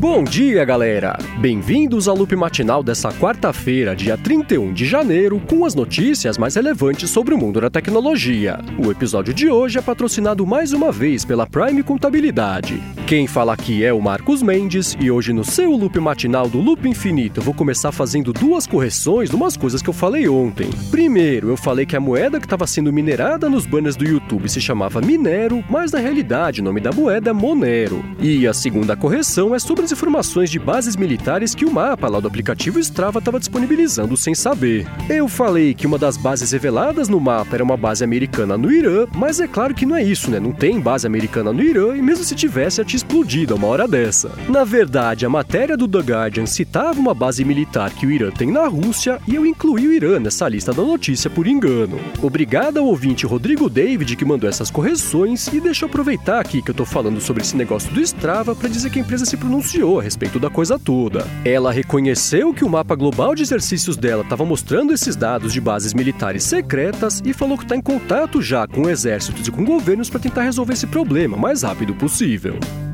Bom dia, galera! Bem-vindos ao Loop Matinal dessa quarta-feira, dia 31 de janeiro, com as notícias mais relevantes sobre o mundo da tecnologia. O episódio de hoje é patrocinado mais uma vez pela Prime Contabilidade. Quem fala aqui é o Marcos Mendes, e hoje no seu Loop Matinal do Loop Infinito eu vou começar fazendo duas correções de umas coisas que eu falei ontem. Primeiro, eu falei que a moeda que estava sendo minerada nos banners do YouTube se chamava Minero, mas na realidade o nome da moeda é Monero. E a segunda correção é sobre as informações de bases militares que o mapa lá do aplicativo Strava estava disponibilizando sem saber. Eu falei que uma das bases reveladas no mapa era uma base americana no Irã, mas é claro que não é isso, né? Não tem base americana no Irã e mesmo se tivesse, ia te explodir a uma hora dessa. Na verdade, a matéria do The Guardian citava uma base militar que o Irã tem na Rússia e eu incluí o Irã nessa lista da notícia por engano. Obrigado ao ouvinte Rodrigo David que mandou essas correções e deixa eu aproveitar aqui que eu tô falando sobre esse negócio do Strava para dizer que a empresa se pronunciou a respeito da coisa toda. Ela reconheceu que o mapa global de exercícios dela estava mostrando esses dados de bases militares secretas e falou que está em contato já com exércitos e com governos para tentar resolver esse problema o mais rápido possível.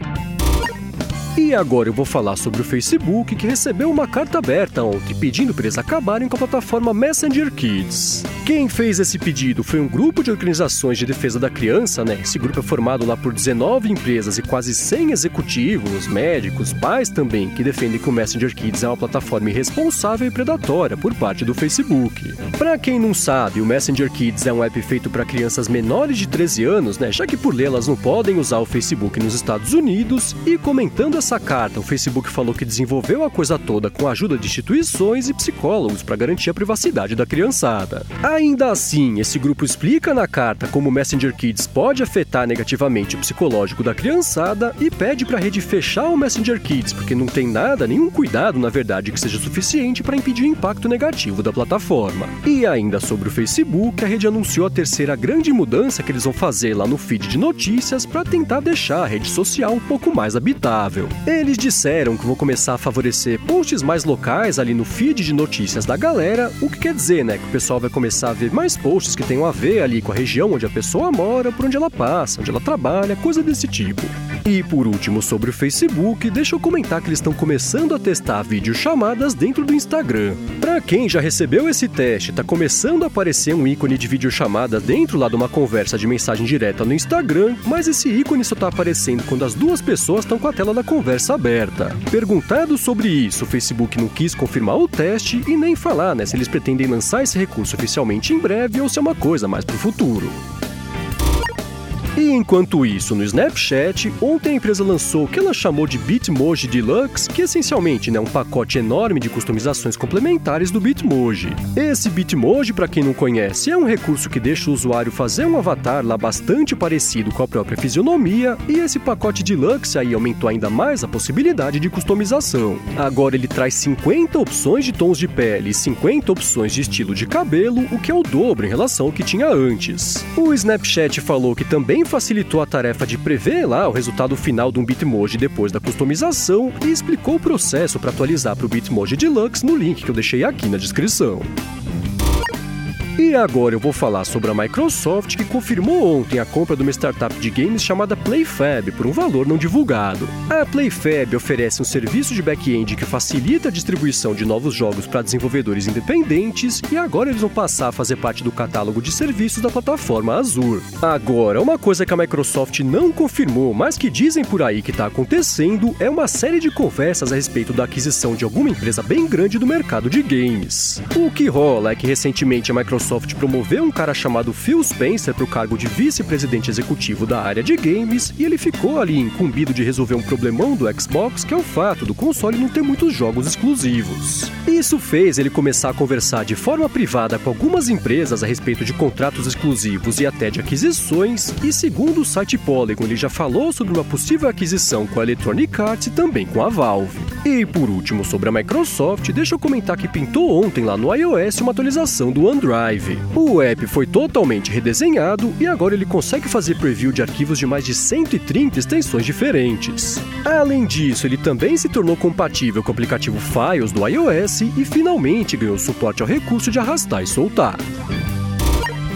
E agora eu vou falar sobre o Facebook, que recebeu uma carta aberta ontem pedindo para eles acabarem com a plataforma Messenger Kids. Quem fez esse pedido foi um grupo de organizações de defesa da criança, né? Esse grupo é formado lá por 19 empresas e quase 100 executivos, médicos, pais também, que defendem que o Messenger Kids é uma plataforma irresponsável e predatória por parte do Facebook. Para quem não sabe, o Messenger Kids é um app feito para crianças menores de 13 anos, né? Já que por lei elas não podem usar o Facebook nos Estados Unidos, e comentando essa carta, o Facebook falou que desenvolveu a coisa toda com a ajuda de instituições e psicólogos para garantir a privacidade da criançada. Ainda assim, esse grupo explica na carta como o Messenger Kids pode afetar negativamente o psicológico da criançada e pede para a rede fechar o Messenger Kids, porque não tem nenhum cuidado, na verdade, que seja suficiente para impedir o impacto negativo da plataforma. E ainda sobre o Facebook, a rede anunciou a terceira grande mudança que eles vão fazer lá no feed de notícias para tentar deixar a rede social um pouco mais habitável. Eles disseram que vão começar a favorecer posts mais locais ali no feed de notícias da galera, o que quer dizer, né, que o pessoal vai começar a ver mais posts que tenham a ver ali com a região onde a pessoa mora, por onde ela passa, onde ela trabalha, coisa desse tipo. E por último, sobre o Facebook, deixa eu comentar que eles estão começando a testar videochamadas dentro do Instagram. Pra quem já recebeu esse teste, tá começando a aparecer um ícone de videochamada dentro lá de uma conversa de mensagem direta no Instagram, mas esse ícone só tá aparecendo quando as duas pessoas estão com a tela da conversa aberta. Perguntado sobre isso, o Facebook não quis confirmar o teste e nem falar, né, se eles pretendem lançar esse recurso oficialmente em breve ou se é uma coisa mais pro futuro. E enquanto isso, no Snapchat, ontem a empresa lançou o que ela chamou de Bitmoji Deluxe, que essencialmente é um pacote enorme de customizações complementares do Bitmoji. Esse Bitmoji, para quem não conhece, é um recurso que deixa o usuário fazer um avatar lá bastante parecido com a própria fisionomia, e esse pacote Deluxe aí aumentou ainda mais a possibilidade de customização. Agora ele traz 50 opções de tons de pele e 50 opções de estilo de cabelo, o que é o dobro em relação ao que tinha antes. O Snapchat falou que também facilitou a tarefa de prever lá o resultado final de um Bitmoji depois da customização e explicou o processo para atualizar para o Bitmoji Deluxe no link que eu deixei aqui na descrição. E agora eu vou falar sobre a Microsoft, que confirmou ontem a compra de uma startup de games chamada PlayFab por um valor não divulgado. A PlayFab oferece um serviço de back-end que facilita a distribuição de novos jogos para desenvolvedores independentes e agora eles vão passar a fazer parte do catálogo de serviços da plataforma Azure. Agora, uma coisa que a Microsoft não confirmou, mas que dizem por aí que está acontecendo, é uma série de conversas a respeito da aquisição de alguma empresa bem grande do mercado de games. O que rola é que recentemente a Microsoft promoveu um cara chamado Phil Spencer para o cargo de vice-presidente executivo da área de games e ele ficou ali incumbido de resolver um problemão do Xbox, que é o fato do console não ter muitos jogos exclusivos. Isso fez ele começar a conversar de forma privada com algumas empresas a respeito de contratos exclusivos e até de aquisições, e segundo o site Polygon, ele já falou sobre uma possível aquisição com a Electronic Arts e também com a Valve. E por último, sobre a Microsoft, deixa eu comentar que pintou ontem lá no iOS uma atualização do OneDrive. O app foi totalmente redesenhado e agora ele consegue fazer preview de arquivos de mais de 130 extensões diferentes. Além disso, ele também se tornou compatível com o aplicativo Files do iOS e finalmente ganhou suporte ao recurso de arrastar e soltar.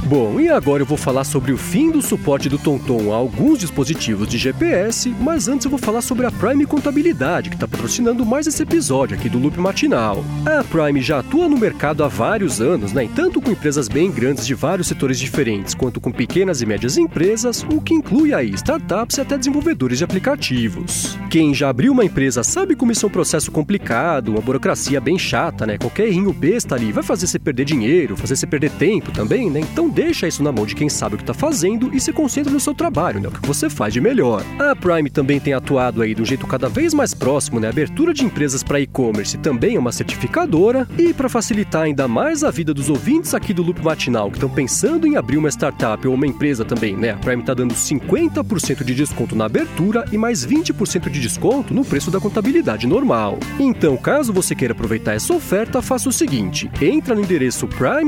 Bom, e agora eu vou falar sobre o fim do suporte do TomTom a alguns dispositivos de GPS, mas antes eu vou falar sobre a Prime Contabilidade, que está patrocinando mais esse episódio aqui do Loop Matinal. A Prime já atua no mercado há vários anos, né? E tanto com empresas bem grandes de vários setores diferentes, quanto com pequenas e médias empresas, o que inclui aí startups e até desenvolvedores de aplicativos. Quem já abriu uma empresa sabe como isso é um processo complicado, uma burocracia bem chata, né? Qualquer errinho besta ali vai fazer você perder dinheiro, fazer você perder tempo também, né? Então deixa isso na mão de quem sabe o que está fazendo e se concentra no seu trabalho, né? O que você faz de melhor. A Prime também tem atuado aí de um jeito cada vez mais próximo, né? A abertura de empresas para e-commerce também é uma certificadora. E para facilitar ainda mais a vida dos ouvintes aqui do Loop Matinal que estão pensando em abrir uma startup ou uma empresa também, né? A Prime está dando 50% de desconto na abertura e mais 20% de desconto no preço da contabilidade normal. Então, caso você queira aproveitar essa oferta, faça o seguinte: entra no endereço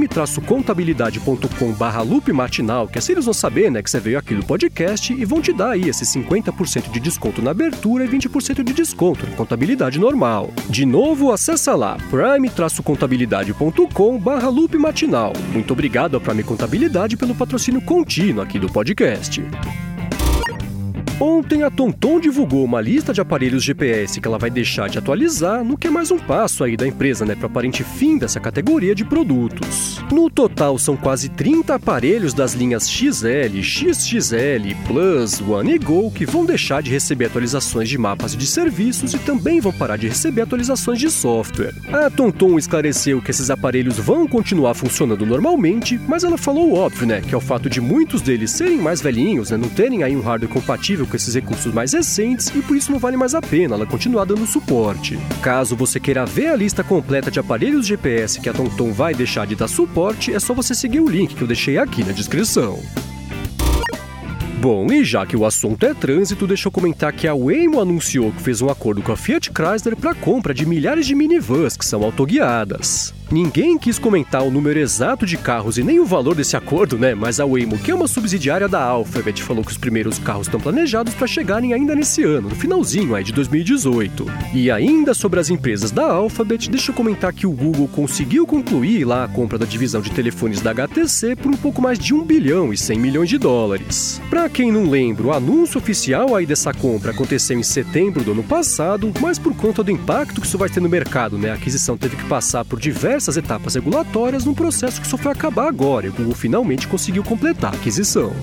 prime-contabilidade.com/loop matinal, que assim eles vão saber, né, que você veio aqui do podcast e vão te dar aí esse 50% de desconto na abertura e 20% de desconto na contabilidade normal. De novo, acessa lá prime-contabilidade.com/loop matinal. Muito obrigado à Prime Contabilidade pelo patrocínio contínuo aqui do podcast. Ontem a TomTom divulgou uma lista de aparelhos GPS que ela vai deixar de atualizar, no que é mais um passo aí da empresa, né, para o aparente fim dessa categoria de produtos. No total são quase 30 aparelhos das linhas XL, XXL, Plus, One e Go que vão deixar de receber atualizações de mapas e de serviços e também vão parar de receber atualizações de software. A TomTom esclareceu que esses aparelhos vão continuar funcionando normalmente, mas ela falou o óbvio, né, que é o fato de muitos deles serem mais velhinhos, né, não terem aí um hardware compatível com esses recursos mais recentes e por isso não vale mais a pena ela continuar dando suporte. Caso você queira ver a lista completa de aparelhos GPS que a TomTom vai deixar de dar suporte, é só você seguir o link que eu deixei aqui na descrição. Bom, e já que o assunto é trânsito, deixa eu comentar que a Waymo anunciou que fez um acordo com a Fiat Chrysler para a compra de milhares de minivans que são autoguiadas. Ninguém quis comentar o número exato de carros e nem o valor desse acordo, né? Mas a Waymo, que é uma subsidiária da Alphabet, falou que os primeiros carros estão planejados para chegarem ainda nesse ano, no finalzinho aí de 2018. E ainda sobre as empresas da Alphabet, deixa eu comentar que o Google conseguiu concluir lá a compra da divisão de telefones da HTC por um pouco mais de 1 bilhão e 100 milhões de dólares. Para quem não lembra, o anúncio oficial aí dessa compra aconteceu em setembro do ano passado, mas por conta do impacto que isso vai ter no mercado, né? A aquisição teve que passar por diversas etapas regulatórias num processo que só foi acabar agora e o Google finalmente conseguiu completar a aquisição.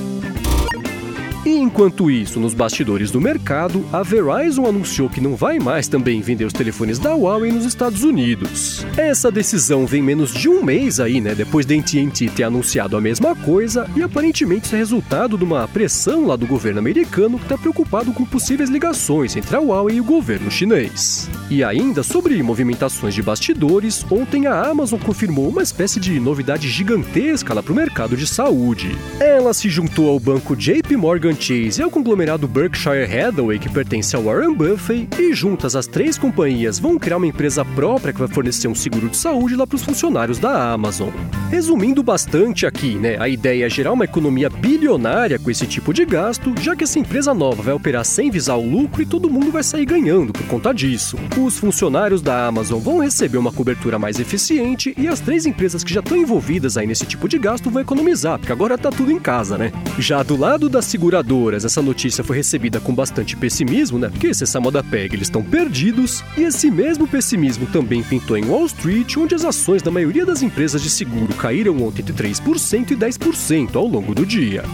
E enquanto isso, nos bastidores do mercado, a Verizon anunciou que não vai mais também vender os telefones da Huawei nos Estados Unidos. Essa decisão vem menos de um mês aí, né, depois da AT&T ter anunciado a mesma coisa e aparentemente isso é resultado de uma pressão lá do governo americano que está preocupado com possíveis ligações entre a Huawei e o governo chinês. E ainda sobre movimentações de bastidores, ontem a Amazon confirmou uma espécie de novidade gigantesca lá para o mercado de saúde. Ela se juntou ao banco JP Morgan Chase e ao conglomerado Berkshire Hathaway, que pertence ao Warren Buffett, e juntas as três companhias vão criar uma empresa própria que vai fornecer um seguro de saúde lá para os funcionários da Amazon. Resumindo bastante aqui, né, a ideia é gerar uma economia bilionária com esse tipo de gasto, já que essa empresa nova vai operar sem visar o lucro e todo mundo vai sair ganhando por conta disso. Os funcionários da Amazon vão receber uma cobertura mais eficiente e as três empresas que já estão envolvidas aí nesse tipo de gasto vão economizar, porque agora tá tudo em casa, né? Já do lado das seguradoras, essa notícia foi recebida com bastante pessimismo, né? Porque se essa moda pega, eles estão perdidos. E esse mesmo pessimismo também pintou em Wall Street, onde as ações da maioria das empresas de seguro caíram ontem entre 3% e 10% ao longo do dia.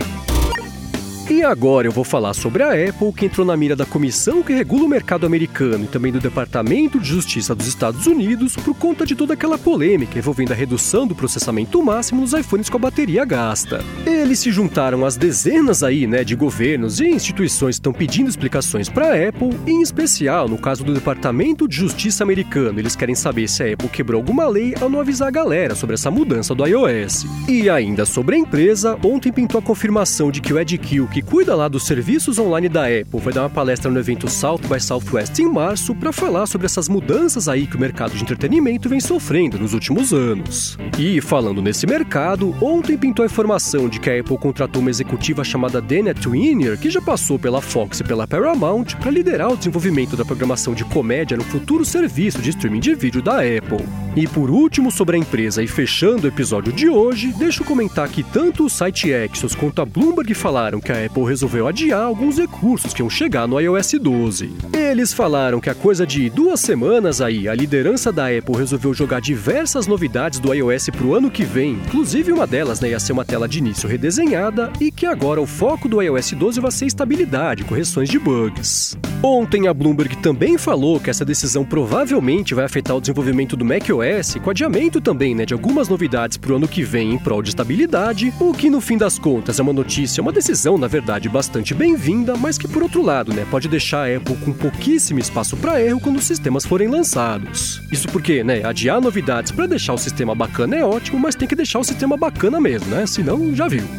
E agora eu vou falar sobre a Apple, que entrou na mira da comissão que regula o mercado americano e também do Departamento de Justiça dos Estados Unidos por conta de toda aquela polêmica envolvendo a redução do processamento máximo nos iPhones com a bateria gasta. Eles se juntaram às dezenas aí, né, de governos e instituições que estão pedindo explicações para a Apple, e em especial no caso do Departamento de Justiça americano. Eles querem saber se a Apple quebrou alguma lei ao não avisar a galera sobre essa mudança do iOS. E ainda sobre a empresa, ontem pintou a confirmação de que o Ed Kill, que cuida lá dos serviços online da Apple, vai dar uma palestra no evento South by Southwest em março para falar sobre essas mudanças aí que o mercado de entretenimento vem sofrendo nos últimos anos. E falando nesse mercado, ontem pintou a informação de que a Apple contratou uma executiva chamada Dana Twinier, que já passou pela Fox e pela Paramount, para liderar o desenvolvimento da programação de comédia no futuro serviço de streaming de vídeo da Apple. E por último, sobre a empresa e fechando o episódio de hoje, deixa eu comentar que tanto o site Axios quanto a Bloomberg falaram que a Apple resolveu adiar alguns recursos que iam chegar no iOS 12. Eles falaram que a coisa de 2 semanas aí, a liderança da Apple resolveu jogar diversas novidades do iOS pro ano que vem, inclusive uma delas, ia ser uma tela de início redesenhada, e que agora o foco do iOS 12 vai ser estabilidade, correções de bugs. Ontem a Bloomberg também falou que essa decisão provavelmente vai afetar o desenvolvimento do macOS, com adiamento também, de algumas novidades pro ano que vem em prol de estabilidade, o que no fim das contas é uma notícia, uma decisão, na verdade, bastante bem-vinda, mas que por outro lado, pode deixar a Apple com pouquíssimo espaço para erro quando os sistemas forem lançados. Isso porque, adiar novidades para deixar o sistema bacana é ótimo, mas tem que deixar o sistema bacana mesmo, senão já viu.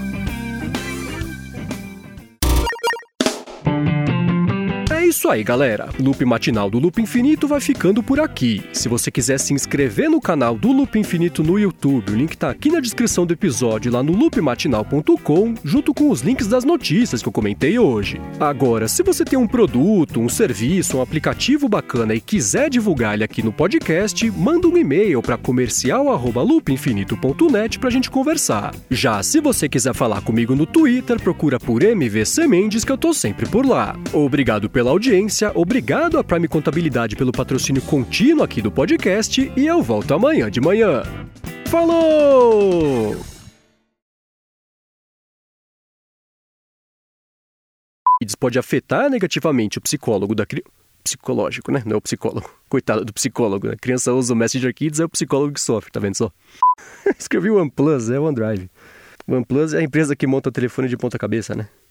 É isso aí, galera. Loop matinal do Loop Infinito vai ficando por aqui. Se você quiser se inscrever no canal do Loop Infinito no YouTube, o link tá aqui na descrição do episódio, lá no loopmatinal.com, junto com os links das notícias que eu comentei hoje. Agora, se você tem um produto, um serviço, um aplicativo bacana e quiser divulgar ele aqui no podcast, manda um e-mail para comercial@loopinfinito.net pra gente conversar. Já se você quiser falar comigo no Twitter, procura por MVC Mendes, que eu tô sempre por lá. Obrigado pela audiência, obrigado à Prime Contabilidade pelo patrocínio contínuo aqui do podcast e eu volto amanhã de manhã. Falou! Isso pode afetar negativamente o psicólogo da criança. Psicológico, Não é o psicólogo. Coitado do psicólogo, A criança usa o Messenger Kids, é o psicólogo que sofre, tá vendo só? Escrevi o OnePlus, é o OneDrive. O OnePlus é a empresa que monta telefone de ponta cabeça,